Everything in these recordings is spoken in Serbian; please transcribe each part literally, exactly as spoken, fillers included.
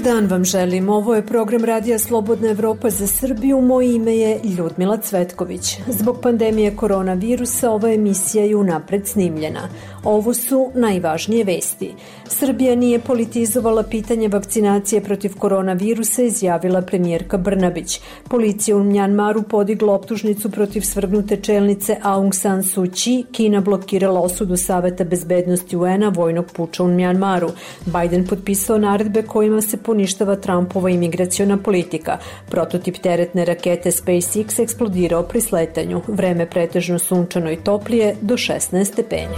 dan vam želim. Ovo je program Radija Slobodna Evropa za Srbiju. Moje ime je Ljudmila Cvetković. Zbog pandemije koronavirusa ova emisija je unapred snimljena. Ovo su najvažnije vesti. Srbija nije politizovala pitanje vakcinacije protiv koronavirusa, izjavila premijerka Brnabić. Policija u Mjanmaru podigla optužnicu protiv svrgnute čelnice Aung San Suu Kyi. Kina blokirala osudu Saveta bezbednosti U N-a vojnog puča u Mjanmaru. Biden potpisao naredbe kojima se poništava Trumpova imigraciona politika. Prototip teretne rakete SpaceX eksplodirao pri sletanju. Vreme pretežno sunčano i toplije do šesnaest stepeni.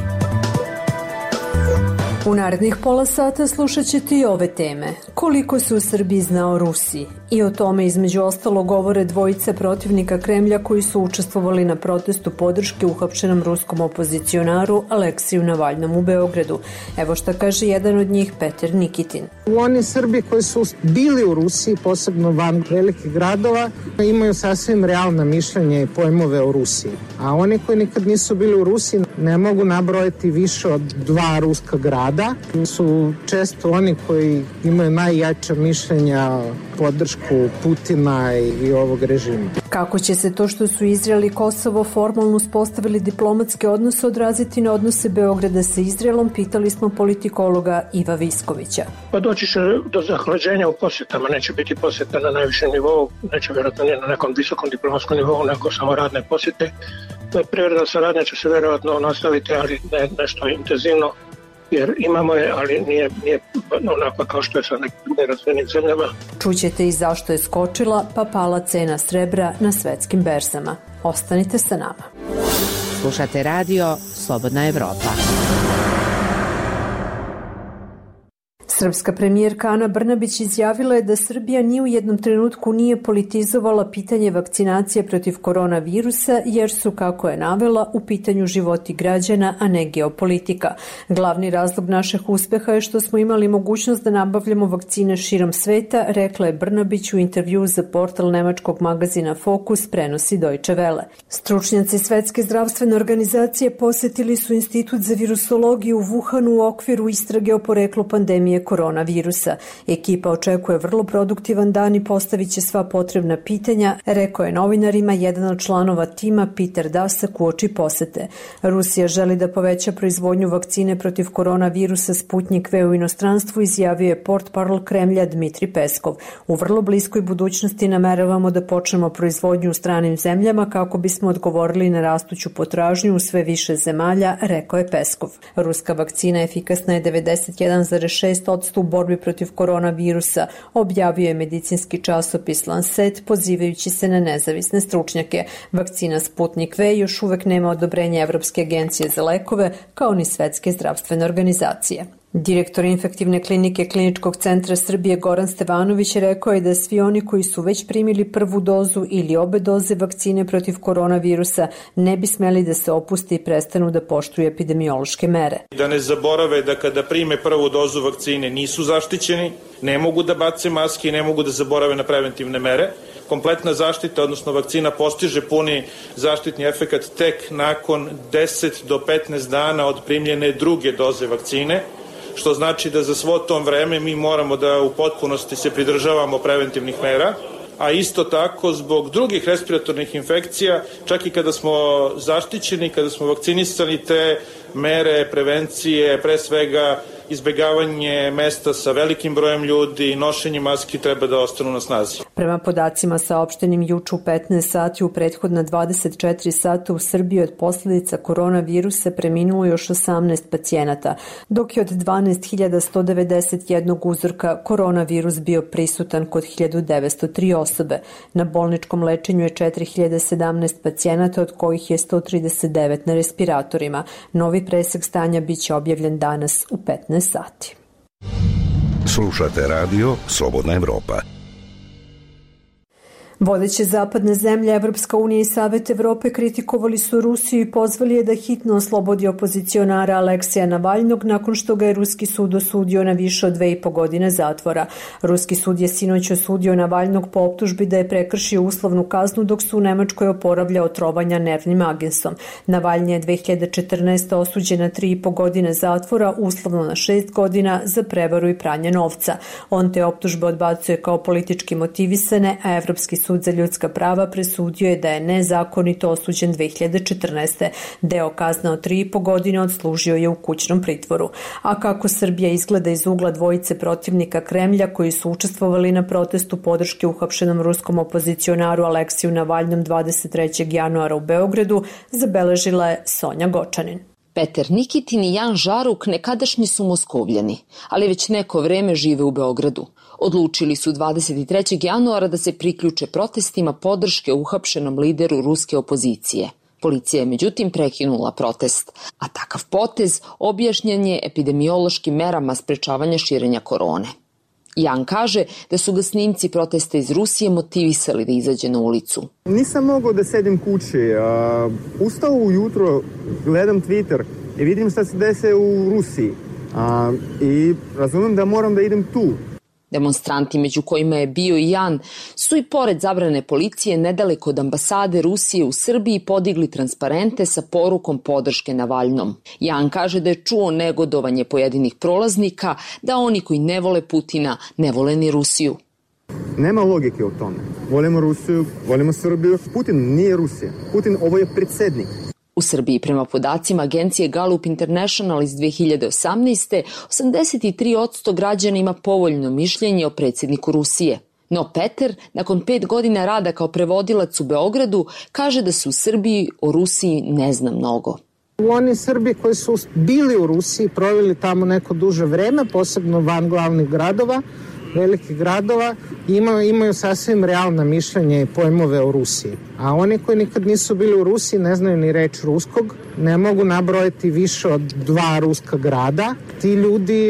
U narednih pola sata slušat ćete i ove teme. Koliko se u Srbiji zna o Rusiji? I o tome između ostalo govore dvojice protivnika Kremlja koji su učestvovali na protestu podrške uhapšenom ruskom opozicionaru Aleksiju Navalnom u Beogradu. Evo šta kaže jedan od njih, Petar Nikitin. Oni Srbi koji su bili u Rusiji, posebno van velikih gradova, imaju sasvim realna mišljenja i pojmove o Rusiji. A oni koji nikad nisu bili u Rusiji ne mogu nabrojati više od dva ruska grada. Su često oni koji imaju najjača mišljenja, podršku Putina i ovog režima. Kako će se to što su Izrael i Kosovo formalno uspostavili diplomatske odnose odraziti na odnose Beograda sa Izraelom, pitali smo politikologa Iva Viskovića. Pa doći će do zahlađenja u posjetama, neće biti posjeta na najvišem nivou, neće vjerojatno nije na nekom visokom diplomatskom nivou, nego samo radne posjete. Privredna saradnja će se vjerojatno nastaviti, ali ne nešto intenzivno, jer imamo je, ali nije, nije onako kao što je sa nekim nerazvijenim zemljama. Čućete i zašto je skočila pa pala cena srebra na svetskim berzama. Ostanite sa nama. Slušate radio Slobodna Evropa. Srpska premijerka Ana Brnabić izjavila je da Srbija ni u jednom trenutku nije politizovala pitanje vakcinacije protiv koronavirusa, jer su, kako je navela, u pitanju životi građana, a ne geopolitika. Glavni razlog našeg uspeha je što smo imali mogućnost da nabavljamo vakcine širom sveta, rekla je Brnabić u intervju za portal nemačkog magazina Fokus, prenosi Deutsche Welle. Stručnjaci Svetske zdravstvene organizacije posetili su Institut za virusologiju u Wuhanu u okviru istrage o poreklu pandemije koronavirusa. Ekipa očekuje vrlo produktivan dan i postavit će sva potrebna pitanja, rekao je novinarima jedan od članova tima Peter Daszak uoči posete. Rusija želi da poveća proizvodnju vakcine protiv koronavirusa Sputnik V u inostranstvu, izjavio je portparol Kremlja Dmitri Peskov. U vrlo bliskoj budućnosti nameravamo da počnemo proizvodnju u stranim zemljama kako bismo odgovorili na rastuću potražnju u sve više zemalja, rekao je Peskov. Ruska vakcina efikasna je devedeset jedan zarez šest posto u borbi protiv koronavirusa, objavio je medicinski časopis Lancet, pozivajući se na nezavisne stručnjake. Vakcina Sputnik V još uvek nema odobrenja Evropske agencije za lekove, kao ni Svetske zdravstvene organizacije. Direktor infektivne klinike Kliničkog centra Srbije Goran Stevanović rekao je da svi oni koji su već primili prvu dozu ili obe doze vakcine protiv koronavirusa ne bi smeli da se opuste i prestanu da poštuju epidemiološke mere. Da ne zaborave da kada prime prvu dozu vakcine nisu zaštićeni, ne mogu da bace maske i ne mogu da zaborave na preventivne mere. Kompletna zaštita, odnosno vakcina, postiže puni zaštitni efekat tek nakon deset do petnaest dana od primljene druge doze vakcine, što znači da za svo to vreme mi moramo da u potpunosti se pridržavamo preventivnih mera, a isto tako zbog drugih respiratornih infekcija, čak i kada smo zaštićeni, kada smo vakcinisani, te mere prevencije, pre svega izbegavanje mesta sa velikim brojem ljudi i nošenje maski treba da ostanu na snazi. Prema podacima saopštenim juče u petnaest sati, u prethodna dvadeset četiri sata u Srbiji od posledica koronavirusa preminulo još osamnaest pacijenata, dok je od dvanaest hiljada sto devedeset jedan uzorka koronavirus bio prisutan kod hiljadu devetsto tri osobe. Na bolničkom lečenju je četiri hiljade sedamnaest pacijenata, od kojih je sto trideset devet na respiratorima. Novi presek stanja biće objavljen danas u petnaest sati. Slušate radio Slobodna Evropa. Vodeće zapadne zemlje, Evropska unija i Savet Evrope kritikovali su Rusiju i pozvali je da hitno oslobodi opozicionara Aleksija Navalnog nakon što ga je ruski sud osudio na više od dve i po godine zatvora. Ruski sud je sinoć osudio Navalnog po optužbi da je prekršio uslovnu kaznu dok su u Nemačkoj oporavljao trovanja nervnim agensom. Navalnji je dve hiljade četrnaeste. osuđen na tri i po godine zatvora, uslovno na šest godina za prevaru i pranje novca. On te optužbe odbacuje kao politički motivisane, a Evropski sud za ljudska prava presudio je da je nezakonito osuđen dve hiljade četrnaeste. Deo kazne od tri i po godine odslužio je u kućnom pritvoru. A kako Srbija izgleda iz ugla dvojice protivnika Kremlja koji su učestvovali na protestu podrške uhapšenom ruskom opozicionaru Aleksiju Navalnom dvadeset trećeg januara u Beogradu, zabeležila je Sonja Gočanin. Peter Nikitin i Jan Žaruk nekadašnji su Moskovljani, ali već neko vreme žive u Beogradu. Odlučili su dvadeset trećeg januara da se priključe protestima podrške uhapšenom lideru ruske opozicije. Policija je međutim prekinula protest, a takav potez objašnjen je epidemiološkim merama sprečavanja širenja korone. Jan kaže da su ga snimci protesta iz Rusije motivisali da izađe na ulicu. Nisam mogao da sedim kući. Uh, ustao ujutro, gledam Twitter i vidim šta se dese u Rusiji. Uh, I razumem da moram da idem tu. Demonstranti, među kojima je bio i Jan, su i pored zabrane policije nedaleko od ambasade Rusije u Srbiji podigli transparente sa porukom podrške Navalnom. Jan kaže da je čuo negodovanje pojedinih prolaznika, da oni koji ne vole Putina ne vole ni Rusiju. Nema logike u tome. Volimo Rusiju, volimo Srbiju. Putin nije Rusija. Putin ovo je predsjednik. U Srbiji, prema podacima agencije Gallup International iz dve hiljade osamnaeste. osamdeset tri posto građana ima povoljno mišljenje o predsjedniku Rusije. No Peter, nakon pet godina rada kao prevodilac u Beogradu, kaže da se u Srbiji o Rusiji ne zna mnogo. Oni Srbi koji su bili u Rusiji, proveli tamo neko duže vreme, posebno van glavnih gradova, velikih gradova, imaju, imaju sasvim realna mišljenja i pojmove o Rusiji. A oni koji nikad nisu bili u Rusiji ne znaju ni reč ruskog, ne mogu nabrojati više od dva ruska grada. Ti ljudi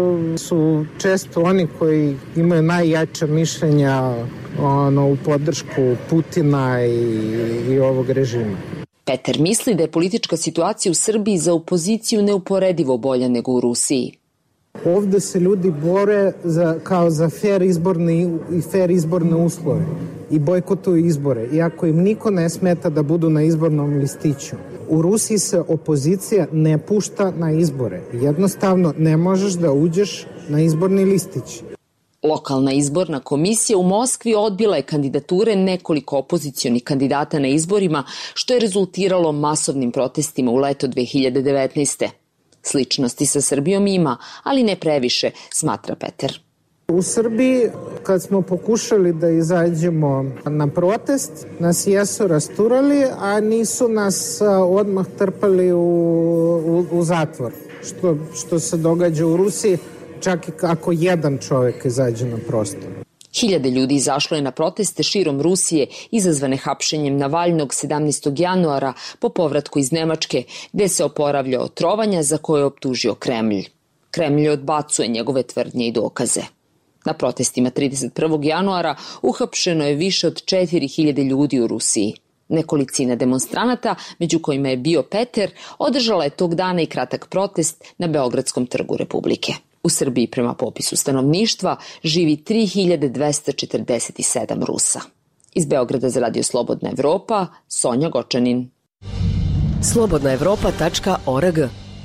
su često oni koji imaju najjača mišljenja ono, u podršku Putina i, i ovog režima. Peter misli da je politička situacija u Srbiji za opoziciju neuporedivo bolja nego u Rusiji. Ovde se ljudi bore za, kao za fair izborne, i fair izborne uslove i bojkotuju izbore, iako im niko ne smeta da budu na izbornom listiću. U Rusiji se opozicija ne pušta na izbore. Jednostavno ne možeš da uđeš na izborni listić. Lokalna izborna komisija u Moskvi odbila je kandidature nekoliko opozicionih kandidata na izborima, što je rezultiralo masovnim protestima u leto dve hiljade devetnaeste. Sličnosti sa Srbijom ima, ali ne previše, smatra Peter. U Srbiji, kad smo pokušali da izađemo na protest, nas jesu rasturali, a nisu nas odmah trpali u, u, u zatvor. Što, što se događa u Rusiji, čak i ako jedan čovjek izađe na prostor. Hiljade ljudi izašlo je na proteste širom Rusije izazvane hapšenjem Navalnog sedamnaestog januara po povratku iz Nemačke, gde se oporavlja od trovanja za koje je optužio Kremlj. Kremlj odbacuje njegove tvrdnje i dokaze. Na protestima trideset prvog januara uhapšeno je više od četiri hiljade ljudi u Rusiji. Nekolicina demonstranata, među kojima je bio Peter, održala je tog dana i kratak protest na Beogradskom trgu Republike. U Srbiji prema popisu stanovništva živi tri hiljade dvesta četrdeset sedam Rusa. Iz Beograda za Radio Slobodna Evropa, Sonja Gočanin. slobodna evropa tačka org.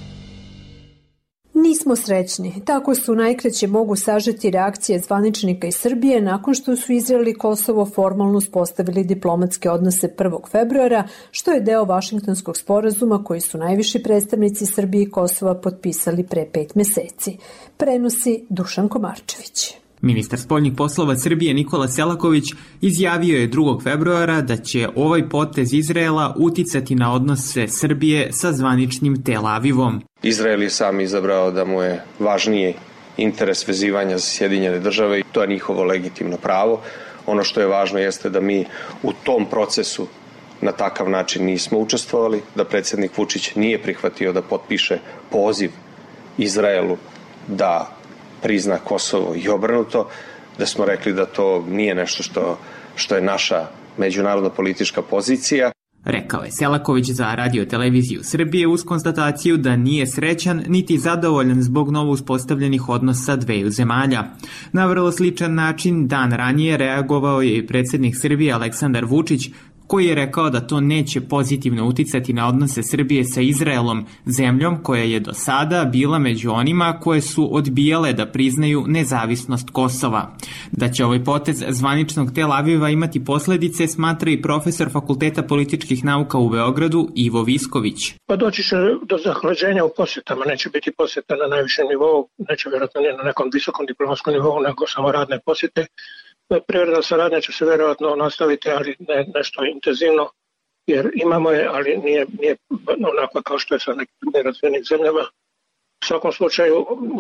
Nismo srećni. Tako su najkraće mogu sažeti reakcije zvaničnika iz Srbije nakon što su Izrael i Kosovo formalno uspostavili diplomatske odnose prvog februara, što je deo Vašingtonskog sporazuma koji su najviši predstavnici Srbije i Kosova potpisali pre pet meseci. Prenosi Dušan Komarčević. Ministar spoljnih poslova Srbije Nikola Selaković izjavio je drugog februara da će ovaj potez Izraela uticati na odnose Srbije sa zvaničnim Tel Avivom. Izrael je sam izabrao da mu je važniji interes vezivanja za Sjedinjene države i to je njihovo legitimno pravo. Ono što je važno jeste da mi u tom procesu na takav način nismo učestvovali, da predsjednik Vučić nije prihvatio da potpiše poziv Izraelu da prizna Kosovo i obrnuto, da smo rekli da to nije nešto što, što je naša međunarodna politička pozicija. Rekao je Selaković za Radio televiziju Srbije uz konstataciju da nije srećan niti zadovoljan zbog novo uspostavljenih odnosa dveju zemalja. Na vrlo sličan način dan ranije reagovao je i predsjednik Srbije Aleksandar Vučić, koji je rekao da to neće pozitivno uticati na odnose Srbije sa Izraelom, zemljom koja je do sada bila među onima koje su odbijale da priznaju nezavisnost Kosova. Da će ovaj potez zvaničnog Tel Aviva imati posljedice, smatra i profesor Fakulteta političkih nauka u Beogradu Ivo Visković. Pa doći će do zahlađenja u posjetama, neće biti posjeta na najvišem nivou, neće vjerojatno ne na nekom visokom diplomatskom nivou, nego samo radne posjete. Privredna saradnja će se vjerojatno nastaviti, ali ne nešto intenzivno, jer imamo je, ali nije, nije onako kao što je sa nekim nerazvijenim zemljama. U svakom slučaju,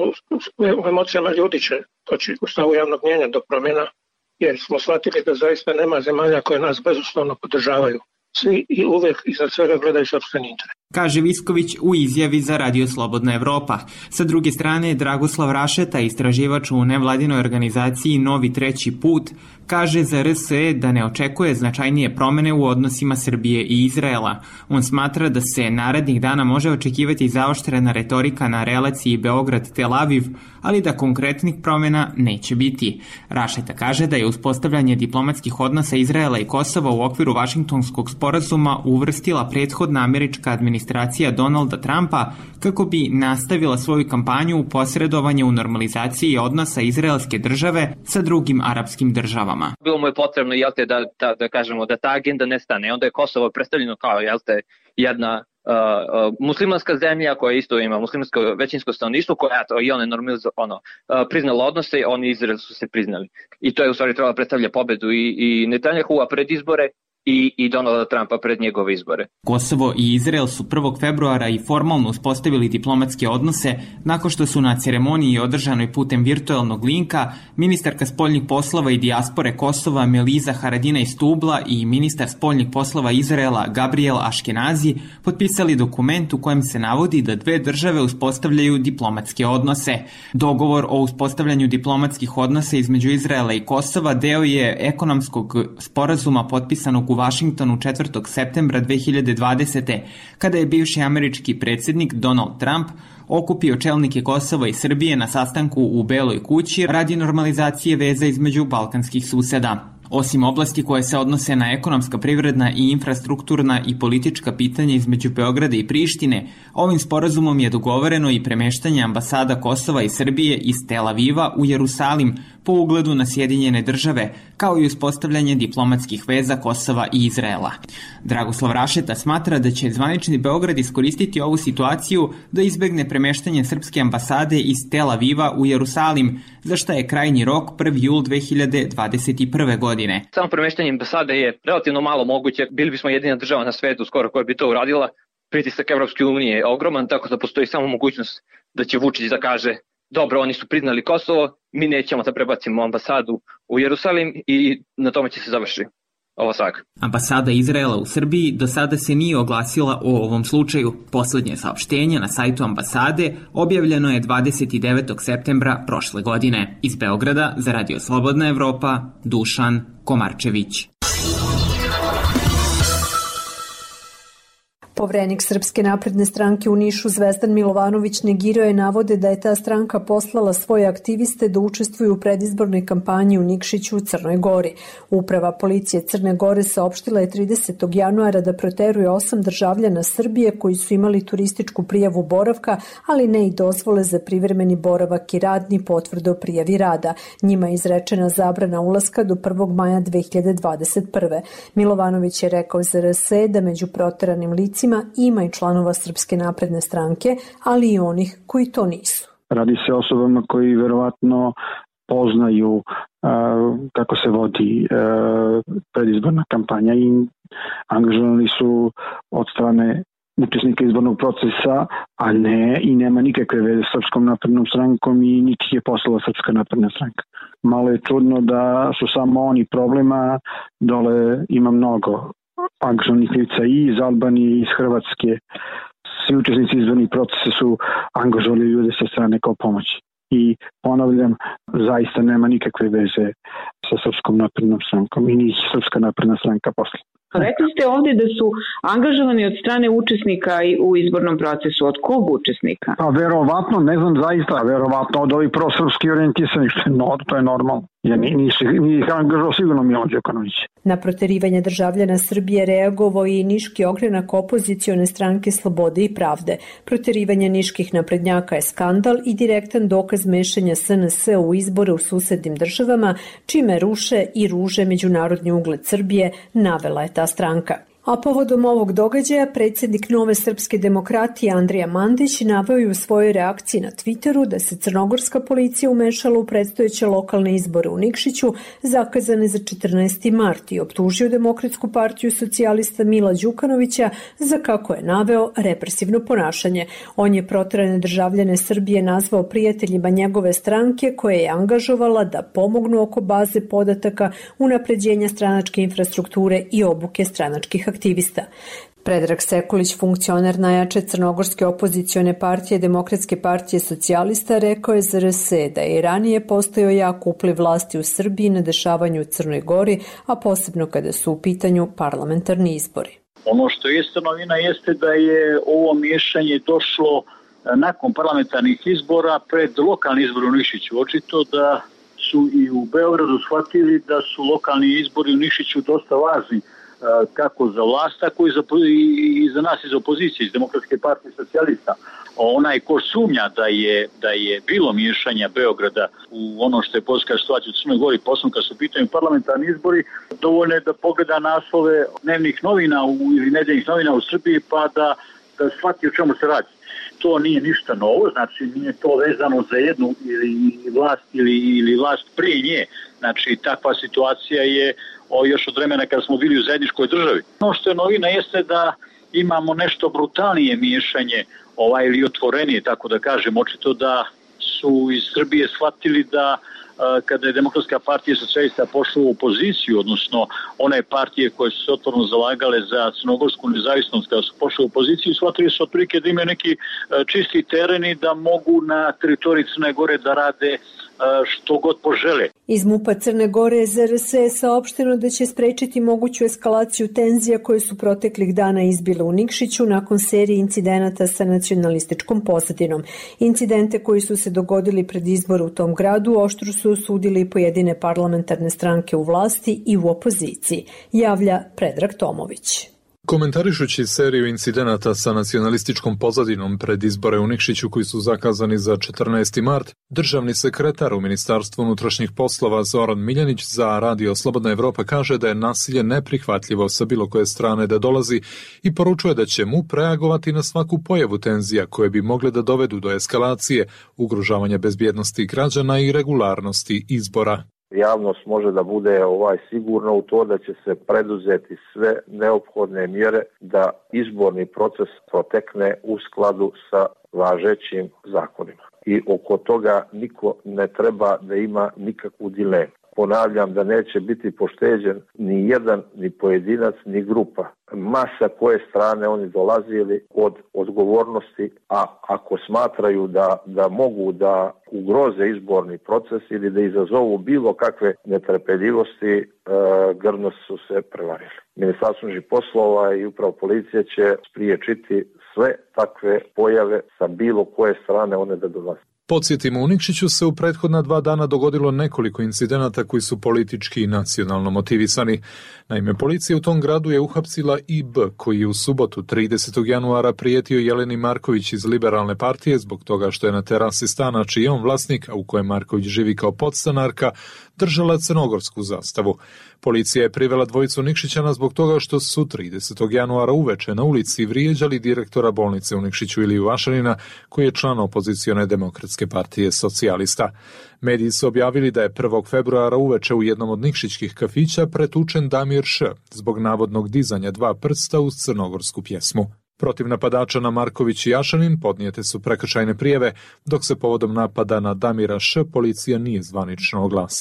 u emocijama ljudi će doći u stavu javnog mnijenja do promjena, jer smo shvatili da zaista nema zemalja koje nas bezuslovno podržavaju. Svi i uvijek iza svega gledaju sopstveni interes. Kaže Visković u izjavi za Radio Slobodna Evropa. Sa druge strane, Dragoslav Rašeta, istraživač u nevladinoj organizaciji Novi treći put, kaže za R S E da ne očekuje značajnije promene u odnosima Srbije i Izraela. On smatra da se narednih dana može očekivati zaoštrena retorika na relaciji Beograd-Tel Aviv, ali da konkretnih promjena neće biti. Rašeta kaže da je uspostavljanje diplomatskih odnosa Izraela i Kosova u okviru Vašingtonskog sporazuma uvrstila prethodna američka administracija Donalda Trumpa kako bi nastavila svoju kampanju u posredovanje u normalizaciji odnosa izraelske države sa drugim arapskim državama. Bilo mu je potrebno, jel te, da, da, da kažemo da ta agenda nestane. Onda je Kosovo predstavljeno kao, jel te, jedna uh, uh, muslimanska zemlja koja isto ima muslimansko većinsko stanovništvo, koja to, i one normalizo, ono, uh, priznala odnose, oni Izrael su se priznali. I to je u stvari trebalo predstavlja pobedu i, i Netanjahua pred izbore, i, i Donalda Trumpa pred njegove izbore. Kosovo i Izrael su prvog februara i formalno uspostavili diplomatske odnose nakon što su na ceremoniji održanoj putem virtualnog linka ministarka spoljnih poslova i dijaspore Kosova Meliza Haradinaj Stubla i ministar spoljnih poslova Izraela Gabriel Aškenazi potpisali dokument u kojem se navodi da dve države uspostavljaju diplomatske odnose. Dogovor o uspostavljanju diplomatskih odnosa između Izraela i Kosova deo je ekonomskog sporazuma potpisanog u Vašingtonu četvrtog septembra dve hiljade dvadesete. kada je bivši američki predsjednik Donald Trump okupio čelnike Kosova i Srbije na sastanku u Beloj kući radi normalizacije veza između balkanskih suseda. Osim oblasti koje se odnose na ekonomska, privredna i infrastrukturna i politička pitanja između Beograda i Prištine, ovim sporazumom je dogovoreno i premeštanje ambasada Kosova i Srbije iz Tel Aviva u Jerusalim po ugledu na Sjedinjene države, kao i uspostavljanje diplomatskih veza Kosova i Izraela. Dragoslav Rašeta smatra da će zvanični Beograd iskoristiti ovu situaciju da izbegne premeštanje srpske ambasade iz Tel Aviva u Jerusalim, za što je krajnji rok prvi jul dve hiljade dvadeset prve. godine. Samo premeštanje ambasade je relativno malo moguće. Bili bismo jedina država na svetu skoro koja bi to uradila. Pritisak Evropske unije je ogroman, tako da postoji samo mogućnost da će Vučić da kaže dobro, oni su priznali Kosovo, mi nećemo da prebacimo ambasadu u Jerusalim i na tome će se završiti ova saga. Ambasada Izraela u Srbiji do sada se nije oglasila o ovom slučaju. Poslednje saopštenje na sajtu ambasade objavljeno je dvadeset devetog septembra prošle godine. Iz Beograda za Radio Slobodna Evropa, Dušan Komarčević. Povrenik Srpske napredne stranke u Nišu Zvezdan Milovanović negirao je navode da je ta stranka poslala svoje aktiviste da učestvuju u predizbornoj kampanji u Nikšiću u Crnoj Gori. Uprava policije Crne Gore saopštila je tridesetog januara da proteruje osam državljana Srbije koji su imali turističku prijavu boravka, ali ne i dozvole za privremeni boravak i rad ni potvrde o prijavi rada. Njima je izrečena zabrana ulaska do prvog maja dve hiljade dvadeset prve. Milovanović je rekao za R S E da među proteranim licima ima i članova Srpske napredne stranke, ali i onih koji to nisu. Radi se o osobama koji verovatno poznaju uh, kako se vodi uh, predizborna kampanja i angažovani su od strane učesnika izbornog procesa, a ne i nema nikakve veze s Srpskom naprednom strankom i niti je poslala Srpska napredna stranka. Malo je čudno da su samo oni problema, dole ima mnogo angažovanih lica i iz Albanije i iz Hrvatske. Svi učesnici izbornih procesa su angažovali ljude sa strane kao pomoći. i ponavljam, zaista nema nikakve veze sa Srpskom naprednom strankom i ni Srpska napredna stranka posle. Rekli ste ovdje da su angažovani od strane učesnika u izbornom procesu. Od kog učesnika? Pa verovatno, ne znam zaista, verovatno od ovih prosrpski orijentisanih, što je, no, to je normalno. Ja nije ih angažao sigurno Milo Đukanović. Na proterivanje državljana Srbije reagovao i niški ogranak opozicione stranke Slobode i pravde. Proterivanje niških naprednjaka je skandal i direktan dokaz mešanja S N S u izbore u susednim državama, čime ruše i ruže međunarodni ugled Srbije, navela je ta stranka. A povodom ovog događaja predsjednik Nove srpske demokratije Andrija Mandić naveo je u svojoj reakciji na Twitteru da se crnogorska policija umešala u predstojeće lokalne izbore u Nikšiću zakazane za četrnaesti mart i optužio Demokratsku partiju socijalista Mila Đukanovića za, kako je naveo, represivno ponašanje. On je proterane državljane Srbije nazvao prijateljima njegove stranke koje je angažovala da pomognu oko baze podataka, unapređenja stranačke infrastrukture i obuke stranačkih aktivnosti. aktivista. Predrag Sekulić, funkcioner najjače crnogorske opozicione partije Demokratske partije socijalista, rekao je za R S da je i ranije postojao jak upliv vlasti u Srbiji na dešavanju u Crnoj Gori, a posebno kada su u pitanju parlamentarni izbori. Ono što jeste novina jeste da je ovo miješanje došlo nakon parlamentarnih izbora pred lokalni izbor u Nikšiću. Očito da su i u Beogradu shvatili da su lokalni izbori u Nikšiću dosta važni kako za vlast, tako i za, i za nas iz opozicije, iz Demokratske partije socijalista. Onaj ko sumnja da je, da je bilo miješanja Beograda u ono što je politička situacija u Crnoj Gori, posebno kad su u pitanju parlamentarni izbori, dovoljno je da pogleda naslove dnevnih novina u, ili nedeljnih novina u Srbiji pa da, da shvati o čemu se radi. To nije ništa novo, znači nije to vezano za jednu ili vlast ili, ili vlast prije nje. Znači takva situacija je o, još od vremena kada smo bili u zajedničkoj državi. Ono što je novina jeste da imamo nešto brutalnije miješanje ovaj, ili otvorenije, tako da kažem. Očito da su iz Srbije shvatili da a, kada je Demokratska partija socijalista pošla u opoziciju, odnosno one partije koje su se otvoreno zalagale za crnogorsku nezavisnost, kada su pošle u opoziciju, shvatili su otprilike da imaju neki a, čisti teren i da mogu na teritoriji Crne Gore da rade što god požele. Iz MUP-a Crne Gore za R S je saopšteno da će sprečiti moguću eskalaciju tenzija koje su proteklih dana izbile u Nikšiću nakon serije incidenata sa nacionalističkom pozadinom. Incidente koji su se dogodili pred izbor u tom gradu oštro su osudili pojedine parlamentarne stranke u vlasti i u opoziciji, javlja Predrag Tomović. Komentarišući seriju incidenata sa nacionalističkom pozadinom pred izbore u Nikšiću koji su zakazani za četrnaesti mart, državni sekretar u Ministarstvu unutrašnjih poslova Zoran Miljanić za Radio Slobodna Evropa kaže da je nasilje neprihvatljivo sa bilo koje strane da dolazi i poručuje da će MUP reagovati na svaku pojavu tenzija koje bi mogle da dovedu do eskalacije, ugrožavanja bezbjednosti građana i regularnosti izbora. Javnost može da bude ovaj sigurno u to da će se preduzeti sve neophodne mjere da izborni proces protekne u skladu sa važećim zakonima. I oko toga niko ne treba da ima nikakvu dilemu. Ponavljam da neće biti pošteđen ni jedan, ni pojedinac, ni grupa. Masa koje strane oni dolazili od odgovornosti, a ako smatraju da, da mogu da ugroze izborni proces ili da izazovu bilo kakve netrpeljivosti, e, grdno su se prevarili. Ministarstvo unutrašnjih poslova i upravo policija će spriječiti sve takve pojave sa bilo koje strane one da dolaze. Podsjetimo, u Nikšiću se u prethodna dva dana dogodilo nekoliko incidenata koji su politički i nacionalno motivisani. Naime, policija u tom gradu je uhapsila I B, koji je u subotu tridesetog januara prijetio Jeleni Marković iz Liberalne partije zbog toga što je na terasi stana čiji je on vlasnik, a u kojem Marković živi kao podstanarka, držala crnogorsku zastavu. Policija je privela dvojicu Nikšićana zbog toga što su tridesetog januara uveče na ulici vrijeđali direktora bolnice u Nikšiću Iliju Vašanina, koji je član opozicione Demokratske partije socijalista. Mediji su objavili da je prvog februara uveče u jednom od nikšićkih kafića pretučen Damir Š. zbog navodnog dizanja dva prsta uz crnogorsku pjesmu. Protiv napadača na Marković i Jašanin podnijete su prekršajne prijave, dok se povodom napada na Damira Š. policija nije zvanično oglasila.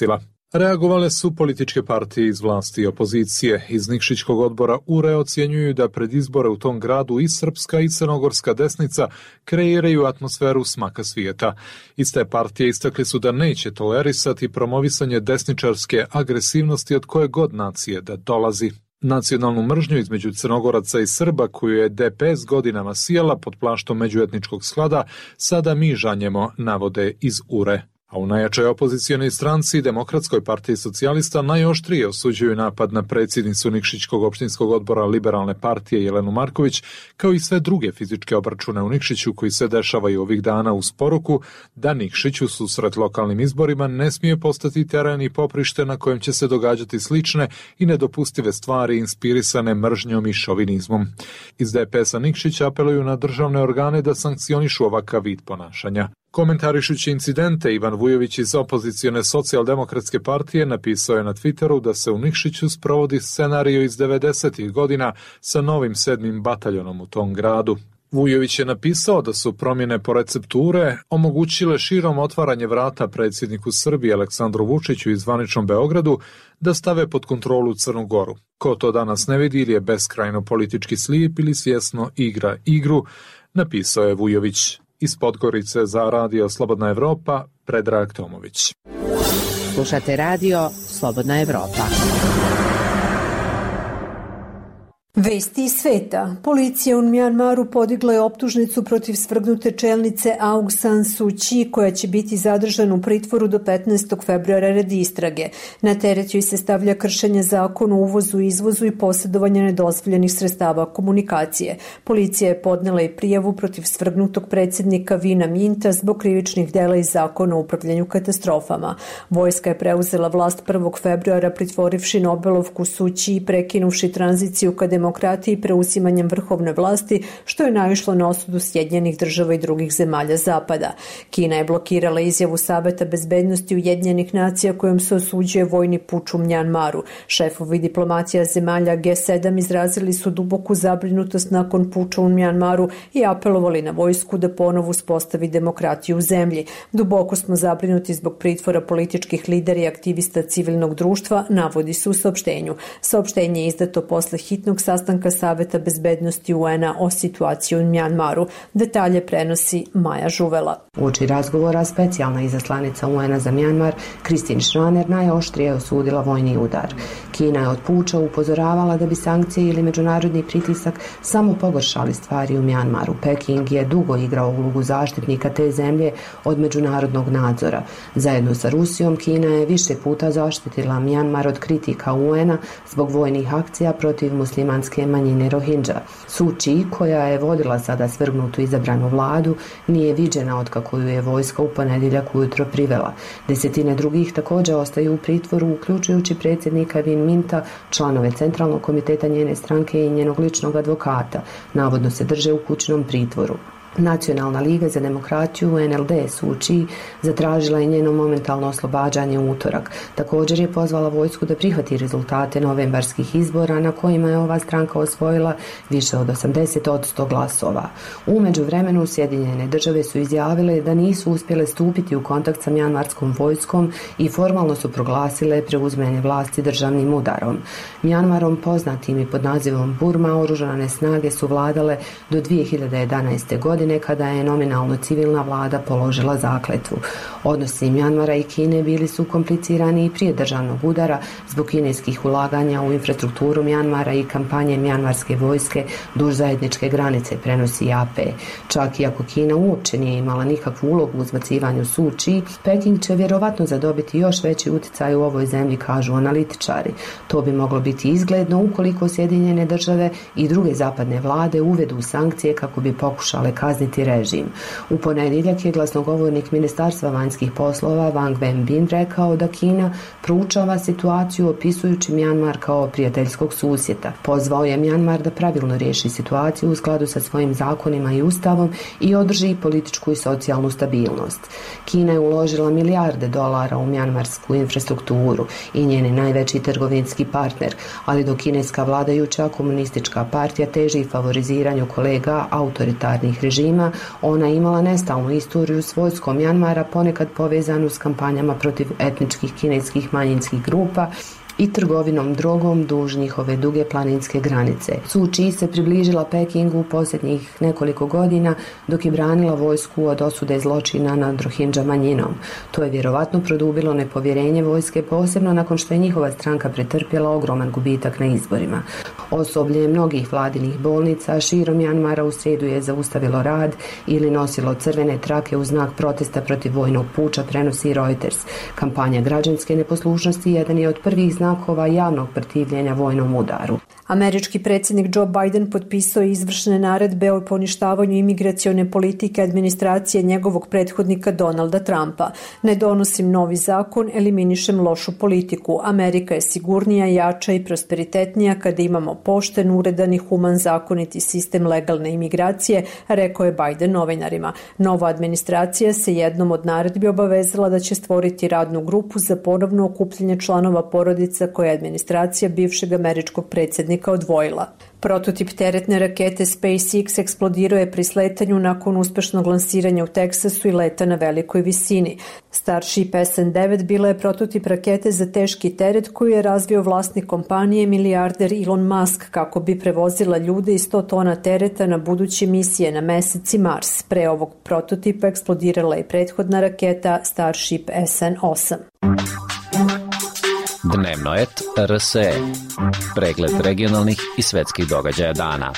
Reagovale su političke partije iz vlasti i opozicije. Iz Nikšićkog odbora U R E ocjenjuju da pred izbore u tom gradu i srpska i crnogorska desnica kreiraju atmosferu smaka svijeta. Iz te partije istakli su da neće tolerisati promovisanje desničarske agresivnosti od koje god nacije da dolazi. Nacionalnu mržnju između Crnogoraca i Srba, koju je D P S godinama sijala pod plaštom međuetničkog sklada, sada mi žanjemo, navode iz U R E. A u najjačoj opozicijonoj stranci, Demokratskoj partiji socijalista, najoštrije osuđuju napad na predsjednicu Nikšićkog opštinskog odbora Liberalne partije Jelenu Marković, kao i sve druge fizičke obračune u Nikšiću koji se dešavaju ovih dana uz poruku da Nikšić u susret lokalnim izborima ne smije postati teren i poprište na kojem će se događati slične i nedopustive stvari inspirisane mržnjom i šovinizmom. Iz D P S-a Nikšić apeluju na državne organe da sankcionišu ovakav vid ponašanja. Komentarišući incidente, Ivan Vujović iz opozicione socijaldemokratske partije napisao je na Twitteru da se u Nikšiću sprovodi scenario iz devedesetih godina sa novim sedmim bataljonom u tom gradu. Vujović je napisao da su promjene po recepture omogućile širom otvaranje vrata predsjedniku Srbije Aleksandru Vučiću i zvaničnom Beogradu da stave pod kontrolu Crnu Goru. Ko to danas ne vidi ili je beskrajno politički slijep ili svjesno igra igru, napisao je Vujović. Iz Podgorice za Radio Slobodna Evropa, Predrag Tomović. Slušate Radio Slobodna Evropa. Vesti iz sveta. Policija u Mjanmaru podigla je optužnicu protiv svrgnute čelnice Aung San Suu Kyi, koja će biti zadržana u pritvoru do petnaestog februara radi istrage. Na teret joj se stavlja kršenje zakona o uvozu i izvozu i posjedovanje nedozvoljenih sredstava komunikacije. Policija je podnela i prijavu protiv svrgnutog predsjednika Vina Minta zbog krivičnih dela iz zakona o upravljanju katastrofama. Vojska je preuzela vlast prvog februara pritvorivši Nobelovku Suu Kyi i prekinuvši tranziciju ka demokratiji demokratiji preuzimanjem vrhovne vlasti, što je naišlo na osudu Sjedinjenih država i drugih zemalja Zapada. Kina je blokirala izjavu Saveta bezbednosti Ujedinjenih nacija kojom se osuđuje vojni puč u Mjanmaru. Šefovi diplomacija zemalja G sedam izrazili su duboku zabrinutost nakon puča u Mjanmaru i apelovali na vojsku da ponovo uspostavi demokratiju u zemlji. Duboko smo zabrinuti zbog pritvora političkih lidera i aktivista civilnog društva, navodi se u saopštenju. Saopštenje je izdato posle hitnog sastanka Saveta bezbednosti U N-a o situaciji u Mjanmaru. Detalje prenosi Maja Žuvela. Uoči razgovora specijalna izaslanica U N-a za Mjanmar Kristin Schraner najoštrije osudila vojni udar. Kina je od puča upozoravala da bi sankcije ili međunarodni pritisak samo pogoršali stvari u Mjanmaru. Peking je dugo igrao ulogu zaštitnika te zemlje od međunarodnog nadzora. Zajedno sa Rusijom, Kina je više puta zaštitila Mjanmar od kritika U N-a zbog vojnih akcija protiv muslimanske manjine Rohingya. Suu Kyi, koja je vodila sada svrgnutu izabranu vladu, nije viđena otkako ju je vojska u ponedjeljak ujutro privela. Desetine drugih također ostaju u pritvoru, uključujući predsjednika Win Minta, članove centralnog komiteta njene stranke i njenog ličnog advokata. Navodno se drže u kućnom pritvoru. Nacionalna liga za demokratiju N L D Suu Kyi zatražila je njeno momentalno oslobađanje u utorak. Također je pozvala vojsku da prihvati rezultate novembarskih izbora na kojima je ova stranka osvojila više od osamdeset posto glasova. U međuvremenu Sjedinjene države su izjavile da nisu uspjele stupiti u kontakt sa mjanmarskom vojskom i formalno su proglasile preuzimanje vlasti državnim udarom. Mjanmarom, poznatim i pod nazivom Burma, oružane snage su vladale do dvije hiljade jedanaeste. godine kada je nominalno civilna vlada položila zakletvu. Odnosi Mjanmara i Kine bili su komplicirani i prije državnog udara zbog kineskih ulaganja u infrastrukturu Mjanmara i kampanje mjanmarske vojske duž zajedničke granice, prenosi A P. Čak i ako Kina uopće nije imala nikakvu ulogu u zbacivanju Suu Kyi, Peking će vjerovatno zadobiti još veći utjecaj u ovoj zemlji, kažu analitičari. To bi moglo biti izgledno ukoliko Sjedinjene države i druge zapadne vlade uvedu sankcije kako bi pokušale kazniti režim. U ponedjeljak je glasnogovornik Ministarstva vanjskih poslova Wang Wenbin rekao da Kina proučava situaciju opisujući Mjanmar kao prijateljskog susjeta. Pozvao je Mjanmar da pravilno riješi situaciju u skladu sa svojim zakonima i ustavom i održi političku i socijalnu stabilnost. Kina je uložila milijarde dolara u mjanmarsku infrastrukturu i njeni najveći trgovinski partner, ali dok kineska vladajuća komunistička partija teži favoriziranju kolega autoritarnih režima režima, ona je imala nestalnu istoriju s vojskom Mjanmara, ponekad povezanu s kampanjama protiv etničkih kineskih manjinskih grupa i trgovinom drogom duž njihove duge planinske granice. Suu Kyi se približila Pekingu u posljednjih nekoliko godina dok je branila vojsku od osude zločina nad Rohingya manjinom. To je vjerovatno produbilo nepovjerenje vojske, posebno nakon što je njihova stranka pretrpjela ogroman gubitak na izborima. Osoblje mnogih vladinih bolnica širom Mjanmara u srijedu je zaustavilo rad ili nosilo crvene trake u znak protesta protiv vojnog puča, prenosi Reuters. Kampanja građanske neposlušnosti jedan je od prvih znakova javnog protivljenja vojnom udaru. Američki predsjednik Joe Biden potpisao je izvršne naredbe o poništavanju imigracione politike administracije njegovog prethodnika Donalda Trumpa. Ne donosim novi zakon, eliminišem lošu politiku. Amerika je sigurnija, jača i prosperitetnija kada imamo pošten, uredan i human zakoniti sistem legalne imigracije, rekao je Biden novinarima. Nova administracija se jednom od naredbi obavezala da će stvoriti radnu grupu za ponovno okupljanje članova porodica koje je administracija bivšeg američkog predsjednika odvojila. Prototip teretne rakete SpaceX eksplodirao je pri sletanju nakon uspešnog lansiranja u Teksasu i leta na velikoj visini. Starship S N devet bila je prototip rakete za teški teret koju je razvio vlasnik kompanije milijarder Elon Musk kako bi prevozila ljude i sto tona tereta na buduće misije na Mesec i Mars. Pre ovog prototipa eksplodirala je prethodna raketa Starship S N osam. Dnevnoet R S E. Pregled regionalnih i svetskih događaja dana.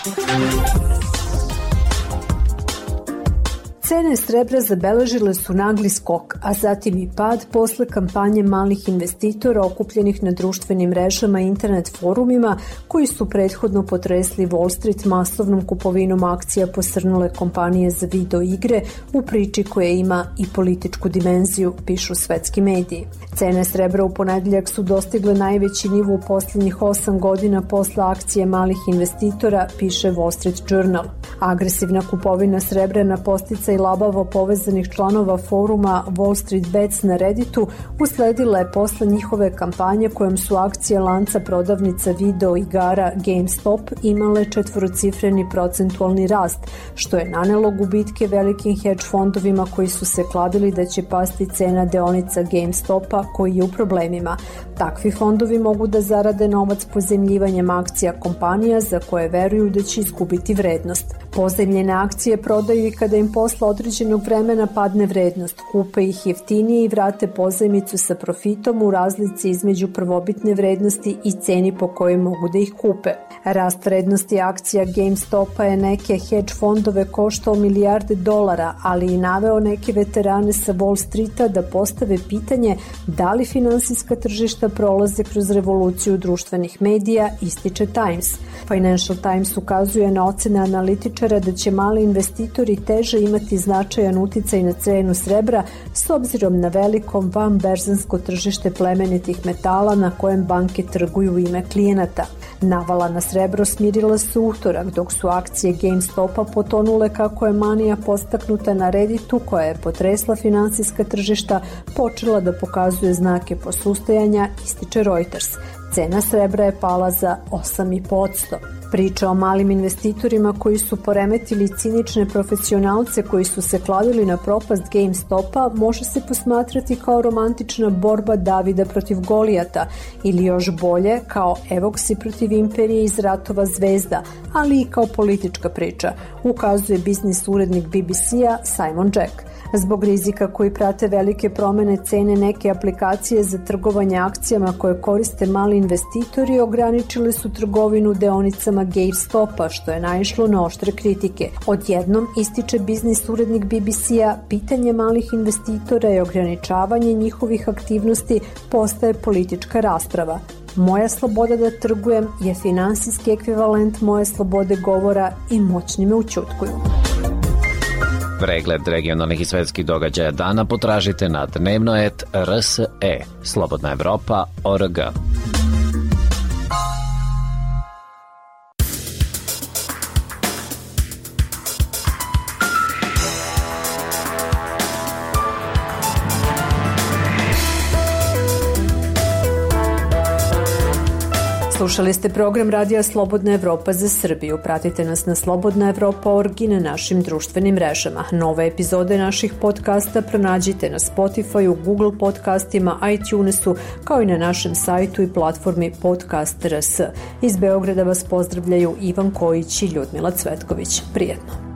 Cene srebra zabeležile su nagli skok, a zatim i pad posle kampanje malih investitora okupljenih na društvenim mrežama i internet forumima koji su prethodno potresli Wall Street masovnom kupovinom akcija posrnule kompanije za video igre u priči koja ima i političku dimenziju, pišu svetski mediji. Cene srebra u ponedeljak su dostigle najveći nivo u posljednjih osam godina posle akcije malih investitora, piše Wall Street Journal. Agresivna kupovina srebra na posticaj labavo povezanih članova foruma Wall Street Bets na Redditu usledila je posle njihove kampanje kojom su akcije lanca prodavnica video igara GameStop imale četvorocifreni procentualni rast, što je nanelo gubitke velikim hedge fondovima koji su se kladili da će pasti cena deonica GameStopa koji je u problemima. Takvi fondovi mogu da zarade novac pozemljivanjem akcija kompanija za koje veruju da će izgubiti vrednost. Pozemljene akcije prodaju i kada im posle određenog vremena padne vrednost, kupe ih jeftinije i vrate pozajmicu sa profitom u razlici između prvobitne vrednosti i ceni po kojoj mogu da ih kupe. Rast vrednosti akcija GameStopa je neke hedge fondove koštao milijarde dolara, ali i naveo neke veterane sa Wall Streeta da postave pitanje da li finansijska tržišta prolaze kroz revoluciju društvenih medija, ističe Times. Financial Times ukazuje na ocene analitičara da će mali investitori teže imati značajan uticaj na cenu srebra s obzirom na velikom vanberzansko tržište plemenitih metala na kojem banke trguju u ime klijenata. Navala na srebro smirila se utorak, dok su akcije GameStopa potonule kako je manija postaknuta na Redditu koja je potresla finansijska tržišta počela da pokazuje znake posustajanja, ističe Reuters. Cena srebra je pala za osam zarez pet posto. Priča o malim investitorima koji su poremetili cinične profesionalce koji su se kladili na propast GameStopa može se posmatrati kao romantična borba Davida protiv Golijata ili još bolje kao Evoksi protiv imperije iz Ratova zvezda, ali i kao politička priča, ukazuje biznis urednik B B C-a Simon Jack. Zbog rizika koji prate velike promene cene neke aplikacije za trgovanje akcijama koje koriste mali investitori ograničile su trgovinu deonicama GameStopa, što je naišlo na oštre kritike. Odjednom, ističe biznis urednik B B C-a, pitanje malih investitora i ograničavanje njihovih aktivnosti postaje politička rasprava. Moja sloboda da trgujem je finansijski ekvivalent moje slobode govora i moćni me ućutkuju. Pregled regionalnih i svetskih događaja dana potražite na dnevnoet R S E, Slobodna Evropa O R G. Slušali ste program Radija Slobodna Evropa za Srbiju. Pratite nas na slobodna evropa tačka org i na našim društvenim mrežama. Nove epizode naših podcasta pronađite na Spotifyu, Google podcastima, iTunesu, kao i na našem sajtu i platformi Podcast R S. Iz Beograda vas pozdravljaju Ivan Kojić i Ljudmila Cvetković. Prijetno.